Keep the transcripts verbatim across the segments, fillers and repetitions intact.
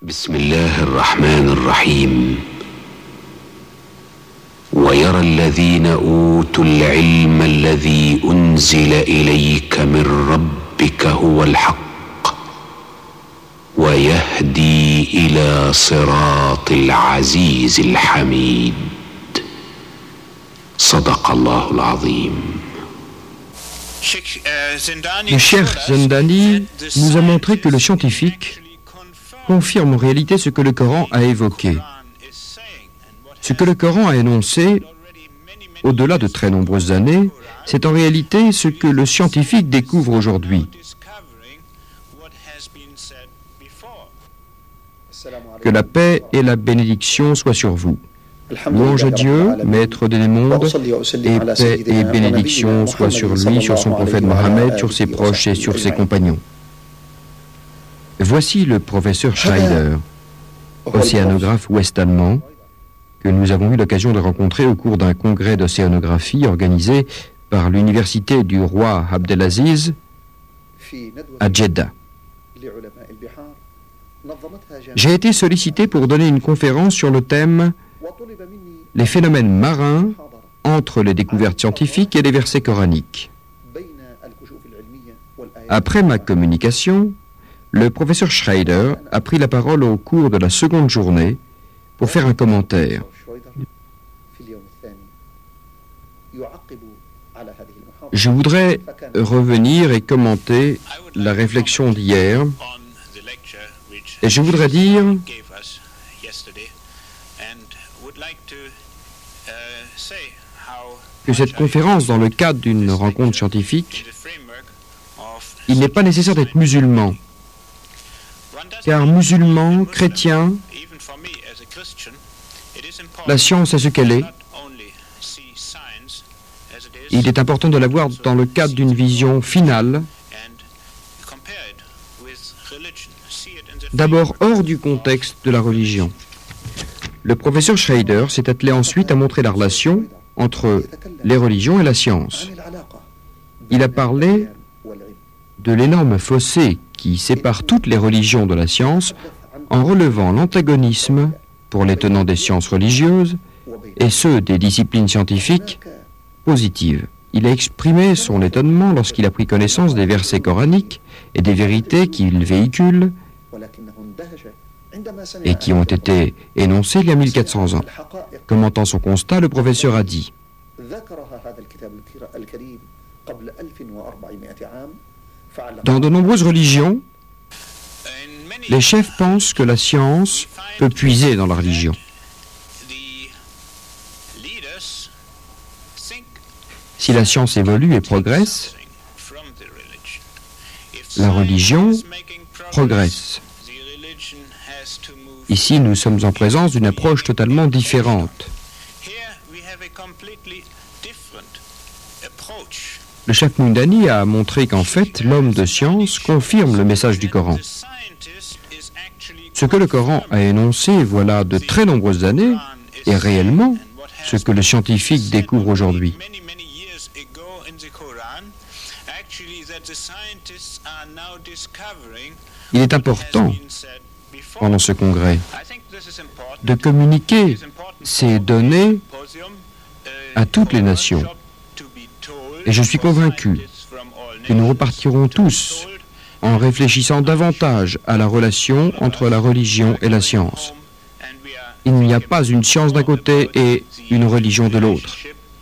بسم الله الرحمن الرحيم ويرى الذين أوتوا العلم الذي أنزل إليك من ربك هو الحق ويهدي إلى صراط العزيز الحميد صدق الله العظيم. Le cheikh Zindani nous a montré que le scientifique confirme en réalité ce que le Coran a évoqué. Ce que le Coran a énoncé, au-delà de très nombreuses années, c'est en réalité ce que le scientifique découvre aujourd'hui. Que la paix et la bénédiction soient sur vous. Louange à Dieu, maître des mondes, et paix et bénédiction soient sur lui, sur son prophète Mohammed, sur ses proches et sur ses compagnons. Voici le professeur Schreider, océanographe ouest-allemand, que nous avons eu l'occasion de rencontrer au cours d'un congrès d'océanographie organisé par l'université du roi Abdelaziz à Jeddah. J'ai été sollicité pour donner une conférence sur le thème « Les phénomènes marins entre les découvertes scientifiques et les versets coraniques ». Après ma communication, le professeur Schreider a pris la parole au cours de la seconde journée pour faire un commentaire. Je voudrais revenir et commenter la réflexion d'hier et je voudrais dire que cette conférence, dans le cadre d'une rencontre scientifique, il n'est pas nécessaire d'être musulman. Car musulman, chrétien, la science est ce qu'elle est. Il est important de la voir dans le cadre d'une vision finale, d'abord hors du contexte de la religion. Le professeur Schreider s'est attelé ensuite à montrer la relation entre les religions et la science. Il a parlé de l'énorme fossé qui sépare toutes les religions de la science en relevant l'antagonisme pour les tenants des sciences religieuses et ceux des disciplines scientifiques positives. Il a exprimé son étonnement lorsqu'il a pris connaissance des versets coraniques et des vérités qu'ils véhiculent et qui ont été énoncées il y a mille quatre cents ans. Commentant son constat, le professeur a dit: dans de nombreuses religions, les chefs pensent que la science peut puiser dans la religion. Si la science évolue et progresse, la religion progresse. Ici, nous sommes en présence d'une approche totalement différente. Le chef Mundani a montré qu'en fait, l'homme de science confirme le message du Coran. Ce que le Coran a énoncé voilà de très nombreuses années est réellement ce que le scientifique découvre aujourd'hui. Il est important, pendant ce congrès, de communiquer ces données à toutes les nations. Et je suis convaincu que nous repartirons tous en réfléchissant davantage à la relation entre la religion et la science. Il n'y a pas une science d'un côté et une religion de l'autre.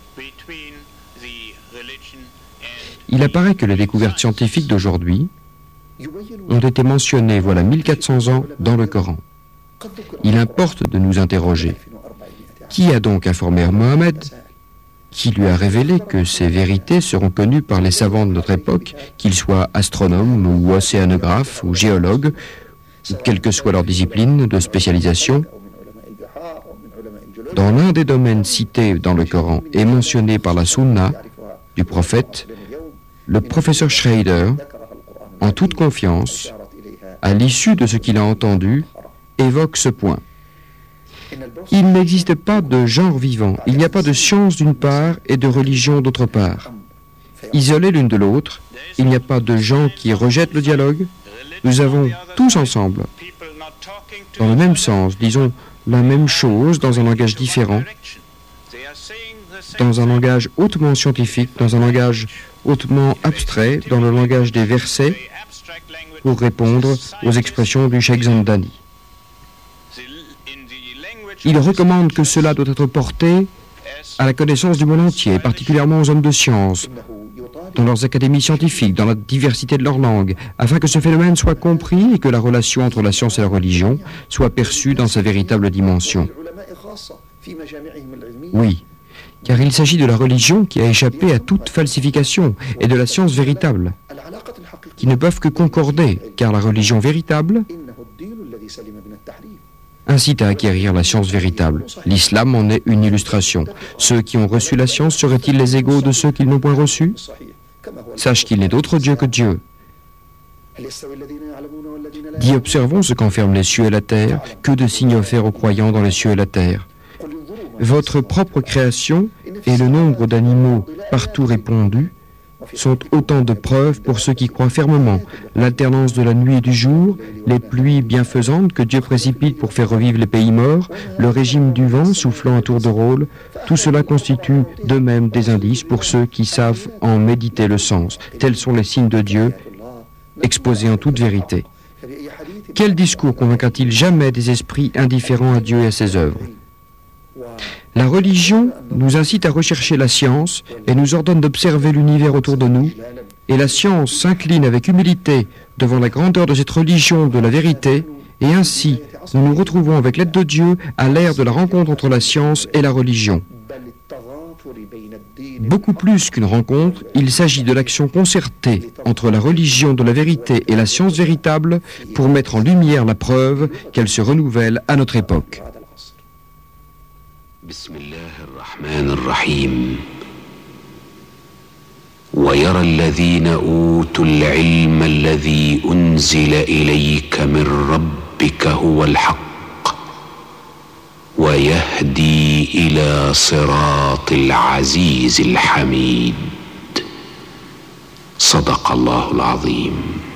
Il apparaît que les découvertes scientifiques d'aujourd'hui ont été mentionnées voilà mille quatre cents ans dans le Coran. Il importe de nous interroger. Qui a donc informé Mohammed ? Qui lui a révélé que ces vérités seront connues par les savants de notre époque, qu'ils soient astronomes ou océanographes ou géologues, ou quelle que soit leur discipline de spécialisation? Dans l'un des domaines cités dans le Coran et mentionné par la Sunna du prophète, le professeur Schreider, en toute confiance, à l'issue de ce qu'il a entendu, évoque ce point. Il n'existe pas de genre vivant, il n'y a pas de science d'une part et de religion d'autre part. Isolés l'une de l'autre, il n'y a pas de gens qui rejettent le dialogue. Nous avons tous ensemble dans le même sens, disons la même chose dans un langage différent, dans un langage hautement scientifique, dans un langage hautement abstrait, dans le langage des versets, pour répondre aux expressions du Cheikh Zandani. Il recommande que cela doit être porté à la connaissance du monde entier, particulièrement aux hommes de science, dans leurs académies scientifiques, dans la diversité de leurs langues, afin que ce phénomène soit compris et que la relation entre la science et la religion soit perçue dans sa véritable dimension. Oui, car il s'agit de la religion qui a échappé à toute falsification et de la science véritable, qui ne peuvent que concorder, car la religion véritable incite à acquérir la science véritable. L'islam en est une illustration. Ceux qui ont reçu la science seraient-ils les égaux de ceux qui ne l'ont point reçue? Sache qu'il n'est d'autre Dieu que Dieu. Dis, observons ce qu'enferment les cieux et la terre, que de signes offerts aux croyants dans les cieux et la terre. Votre propre création et le nombre d'animaux partout répandus sont autant de preuves pour ceux qui croient fermement. L'alternance de la nuit et du jour, les pluies bienfaisantes que Dieu précipite pour faire revivre les pays morts, le régime du vent soufflant à tour de rôle, tout cela constitue de même des indices pour ceux qui savent en méditer le sens. Tels sont les signes de Dieu, exposés en toute vérité. Quel discours convaincra-t-il jamais des esprits indifférents à Dieu et à ses œuvres? La religion nous incite à rechercher la science et nous ordonne d'observer l'univers autour de nous, et la science s'incline avec humilité devant la grandeur de cette religion de la vérité, et ainsi nous nous retrouvons avec l'aide de Dieu à l'ère de la rencontre entre la science et la religion. Beaucoup plus qu'une rencontre, il s'agit de l'action concertée entre la religion de la vérité et la science véritable pour mettre en lumière la preuve qu'elle se renouvelle à notre époque. بسم الله الرحمن الرحيم ويرى الذين أوتوا العلم الذي أنزل إليك من ربك هو الحق ويهدي إلى صراط العزيز الحميد صدق الله العظيم